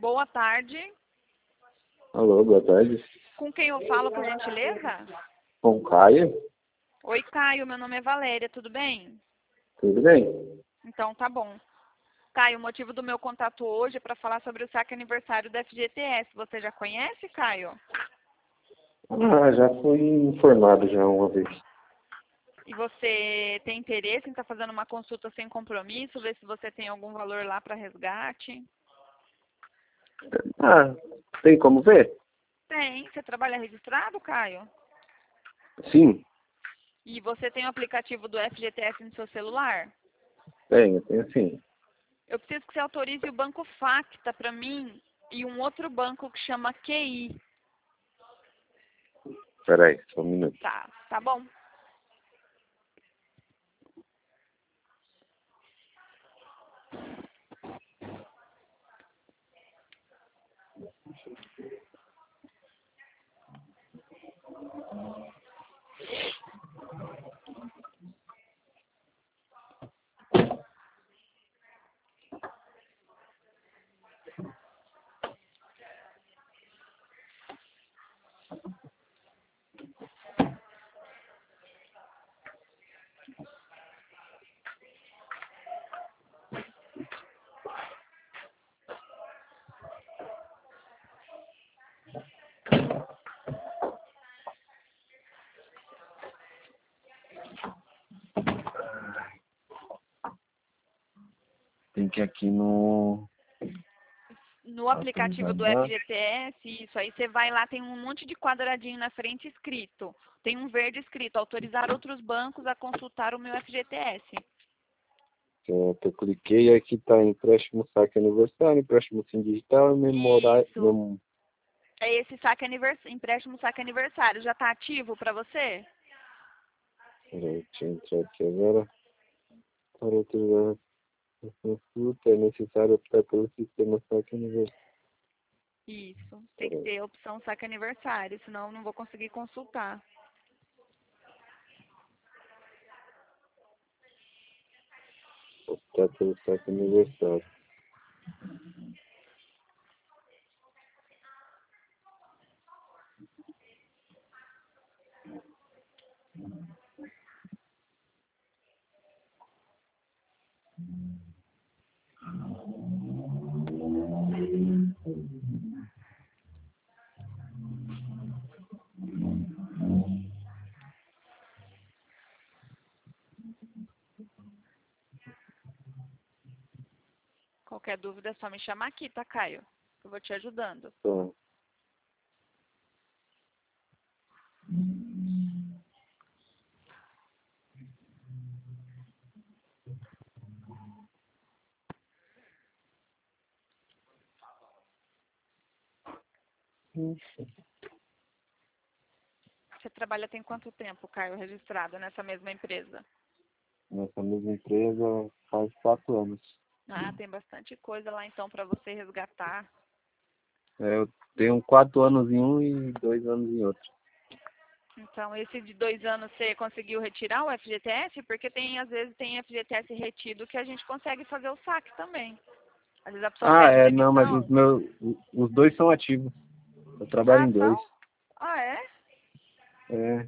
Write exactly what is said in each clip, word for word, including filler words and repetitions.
Boa tarde. Alô, boa tarde. Com quem eu falo, por gentileza? Com o Caio? Oi, Caio. Meu nome é Valéria. Tudo bem? Tudo bem? Então, tá bom. Caio, o motivo do meu contato hoje é para falar sobre o saque aniversário da F G T S. Você já conhece, Caio? Ah, já fui informado já uma vez. E você tem interesse em estar fazendo uma consulta sem compromisso, ver se você tem algum valor lá para resgate? Ah, tem como ver? Tem. Você trabalha registrado, Caio? Sim, E você tem o aplicativo do F G T S no seu celular? tenho, tenho sim. Eu preciso que você autorize o banco Facta para mim e um outro banco que chama Q I. Peraí, só um minuto. Tá, tá bom. Tem que ir aqui no... No aplicativo do Autorizar. F G T S, isso aí você vai lá, tem um monte de quadradinho na frente escrito. Tem um verde escrito, autorizar outros bancos a consultar o meu F G T S. Certo, eu cliquei e aqui tá empréstimo saque aniversário, empréstimo sim digital e memorário... Isso. Mem... É esse saque anivers... empréstimo saque aniversário. Já está ativo para você? Peraí, deixa eu entrar aqui agora. Para autorizar a consulta é necessário optar pelo sistema saque aniversário. Isso. Tem que ter a opção saque aniversário, senão eu não vou conseguir consultar. Optar pelo saque aniversário. Qualquer dúvida é só me chamar aqui, tá, Caio? Eu vou te ajudando. Tá. Você trabalha tem quanto tempo, Caio, registrado nessa mesma empresa? Nessa mesma empresa faz quatro anos. Ah, tem bastante coisa lá então para você resgatar. É, eu tenho quatro anos em um e dois anos em outro. Então, esse de dois anos você conseguiu retirar o F G T S? Porque tem, às vezes, tem F G T S retido que a gente consegue fazer o saque também. Às vezes a pessoa Ah, pede é, não, mas os demissão. meus, os dois são ativos. Eu trabalho Ah, em dois. são? Ah, é? É,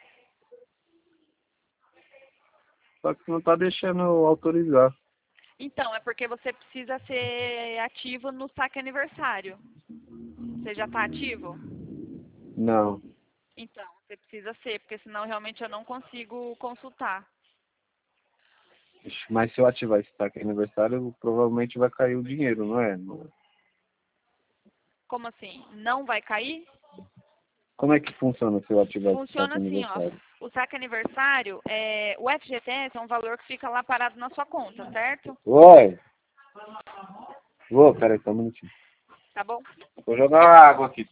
só que não tá deixando eu autorizar. Então, é porque você precisa ser ativo no saque aniversário. Você já está ativo? Não. Então, você precisa ser, porque senão realmente eu não consigo consultar. Ixi, mas se eu ativar esse saque aniversário, provavelmente vai cair o dinheiro, não é? Não- Como assim? Não vai cair? Como é que funciona se eu ativar esse Funciona saque assim, ó. aniversário? O saque aniversário, é, o F G T S é um valor que fica lá parado na sua conta, certo? Oi! Ô, peraí, só um minutinho. Tá bom? Vou jogar água aqui.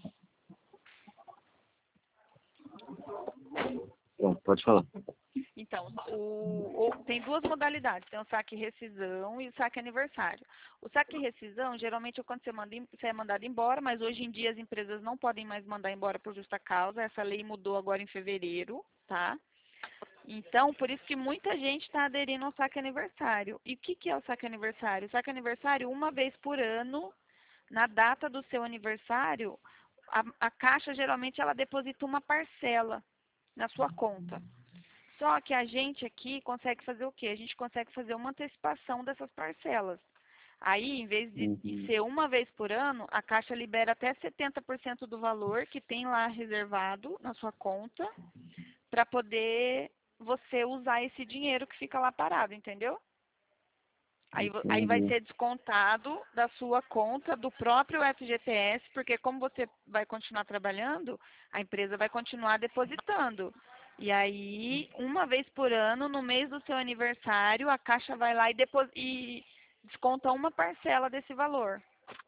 Pronto, pode falar. Então, o, o- tem duas modalidades. Tem o saque rescisão e o saque aniversário. O saque rescisão, geralmente, é quando você, manda, em- você é mandado embora, mas hoje em dia as empresas não podem mais mandar embora por justa causa. Essa lei mudou agora em fevereiro, tá? Então, por isso que muita gente está aderindo ao saque aniversário. E o que, que é o saque aniversário? O saque aniversário, uma vez por ano, na data do seu aniversário, a, a Caixa geralmente ela deposita uma parcela na sua conta. Só que a gente aqui consegue fazer o quê? A gente consegue fazer uma antecipação dessas parcelas. Aí, em vez de, de Uhum. ser uma vez por ano, a Caixa libera até setenta por cento do valor que tem lá reservado na sua conta para poder você usar esse dinheiro que fica lá parado, entendeu? Aí, vo- aí vai Entendi. ser descontado da sua conta, do próprio F G T S, porque como você vai continuar trabalhando, a empresa vai continuar depositando. E aí, uma vez por ano, no mês do seu aniversário, a Caixa vai lá e, depos- e desconta uma parcela desse valor.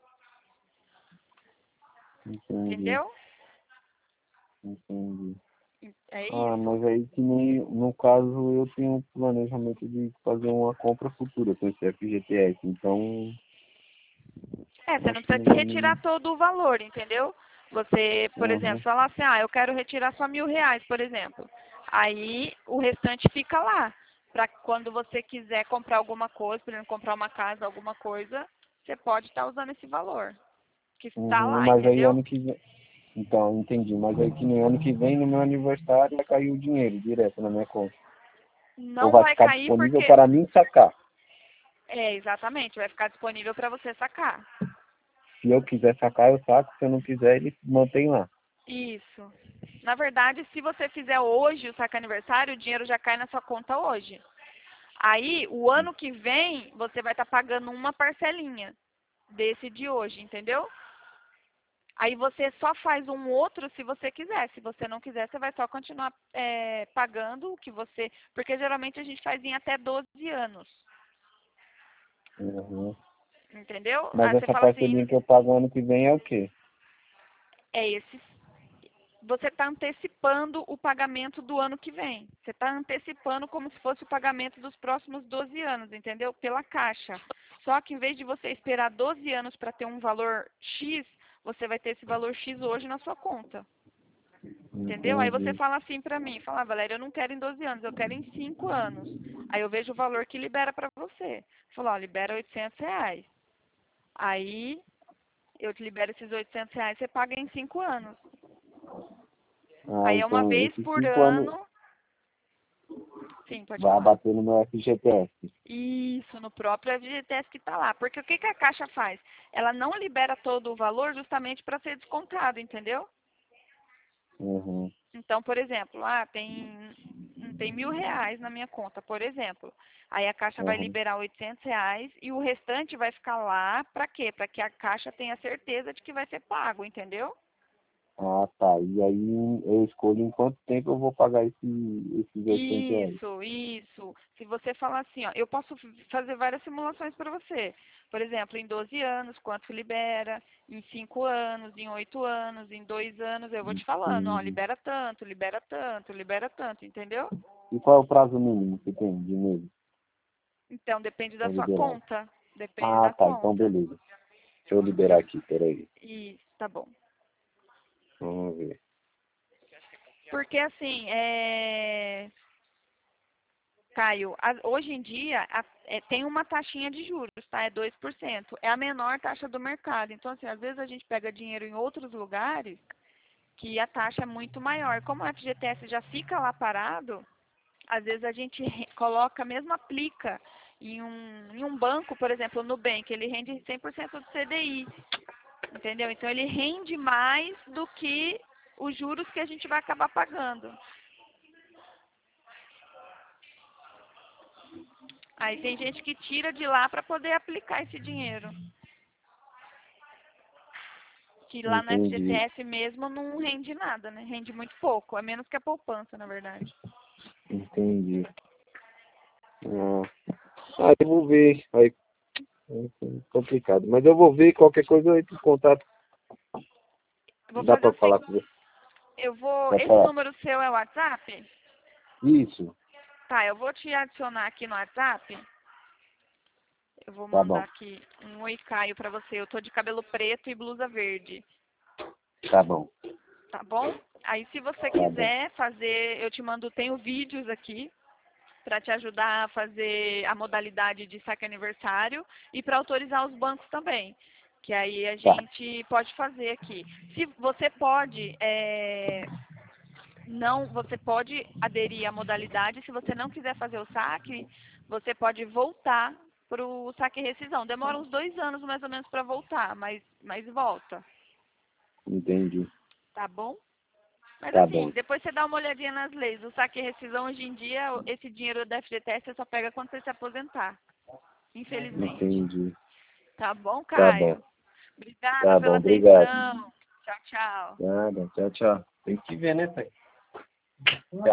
Entendi. Entendeu? Entendi. É Ah, isso. mas aí que nem, no caso, eu tenho um planejamento de fazer uma compra futura com esse F G T S, então É, você não acho que precisa não de vai retirar nem. todo o valor, entendeu? Você, por exemplo, Uhum. falar assim, ah, eu quero retirar só mil reais, por exemplo. Aí o restante fica lá. Para quando você quiser comprar alguma coisa, por exemplo, comprar uma casa, alguma coisa, você pode estar usando esse valor. Que está Uhum, lá, mas aí entendeu? ano que vem. Então, entendi. Mas aí que nem ano que vem, no meu aniversário, vai cair o dinheiro direto na minha conta. Ou Não vai vai ficar cair disponível porque. para mim sacar. É, exatamente, vai ficar disponível para você sacar. Se eu quiser sacar, eu saco. Se eu não quiser, ele mantém lá. Isso. Na verdade, se você fizer hoje o saque aniversário, o dinheiro já cai na sua conta hoje. Aí, o ano que vem, você vai estar pagando uma parcelinha desse de hoje, entendeu? Aí você só faz um outro se você quiser. Se você não quiser, você vai só continuar é, pagando o que você... Porque geralmente a gente faz em até doze anos, Uhum. entendeu? Mas Aí você essa fala assim, parcelinha que eu pago ano que vem é o quê? é esse. Você está antecipando o pagamento do ano que vem. Você está antecipando como se fosse o pagamento dos próximos doze anos, entendeu? Pela Caixa. Só que em vez de você esperar doze anos para ter um valor X, você vai ter esse valor X hoje na sua conta. Entendeu? Aí você Entendi. fala assim para mim, fala, ah, Valéria, eu não quero em doze anos, eu quero em cinco anos. Aí eu vejo o valor que libera para você. Fala, ó, libera oitocentos reais. Aí eu te libero esses oitocentos reais, você paga em cinco anos. Ah, Aí é uma então vez esses por cinco anos ano. Sim, pode vai falar. bater no meu F G T S. Isso, no próprio F G T S que está lá. Porque o que, que a Caixa faz? Ela não libera todo o valor justamente para ser descontado, entendeu? Uhum. Então, por exemplo, ah, tem, tem mil reais na minha conta, por exemplo. Aí a Caixa vai Uhum. liberar oitocentos reais e o restante vai ficar lá para quê? Para que a Caixa tenha certeza de que vai ser pago, entendeu? Ah, tá. E aí eu escolho em quanto tempo eu vou pagar esse, esses oitocentos reais. Isso, isso. Se você falar assim, ó, eu posso f- fazer várias simulações para você. Por exemplo, em doze anos, quanto libera, em cinco anos, em oito anos, em dois anos, eu vou te falando, ó, Entendi. libera tanto, libera tanto, libera tanto, entendeu? E qual é o prazo mínimo que tem de mês Então, depende da para sua liberar? conta. Depende Ah, da tá. Então conta. beleza. Deixa eu liberar aqui, peraí. Isso, tá bom. Vamos ver. Porque assim, é... Caio, a- hoje em dia a- é, tem uma taxinha de juros, tá? É dois por cento. É a menor taxa do mercado. Então, assim, às vezes a gente pega dinheiro em outros lugares que a taxa é muito maior. Como o F G T S já fica lá parado, às vezes a gente re- coloca, mesmo aplica em um, em um banco, por exemplo, no Nubank, ele rende cem por cento do C D I, entendeu? Então, ele rende mais do que os juros que a gente vai acabar pagando. Aí tem gente que tira de lá para poder aplicar esse dinheiro. Que lá no Entendi. F G T S mesmo não rende nada, né? Rende muito pouco. É menos que a poupança, na verdade. Entendi. Ah, ah, eu vou ver. Aí, é complicado. Mas eu vou ver qualquer coisa eu entro em contato. Eu vou Dá fazer para o falar seguinte. com você. Eu vou. Pode Esse falar. número seu é o WhatsApp? Isso. Tá, eu vou te adicionar aqui no WhatsApp. Eu vou Tá mandar bom. aqui um oi Caio pra você. Eu tô de cabelo preto e blusa verde. Tá bom. Tá bom? Aí se você Tá bom. quiser fazer, eu te mando, tenho vídeos aqui para te ajudar a fazer a modalidade de saque aniversário e para autorizar os bancos também. Que aí a Tá. gente pode fazer aqui. Se você pode, é, não, você pode aderir à modalidade. Se você não quiser fazer o saque, você pode voltar para o saque e rescisão. Demora uns dois anos mais ou menos para voltar, mas, mas volta, Entendi. tá bom? Mas Tá assim, bom. depois você dá uma olhadinha nas leis. O saque e rescisão hoje em dia, esse dinheiro da F G T S você só pega quando você se aposentar, infelizmente. Entendi. Tá bom, Tá bom. Caio? Obrigada Tá bom, pela obrigado. atenção. Tchau, tchau. Nada, tchau, tchau. Tem que ver, né, pai?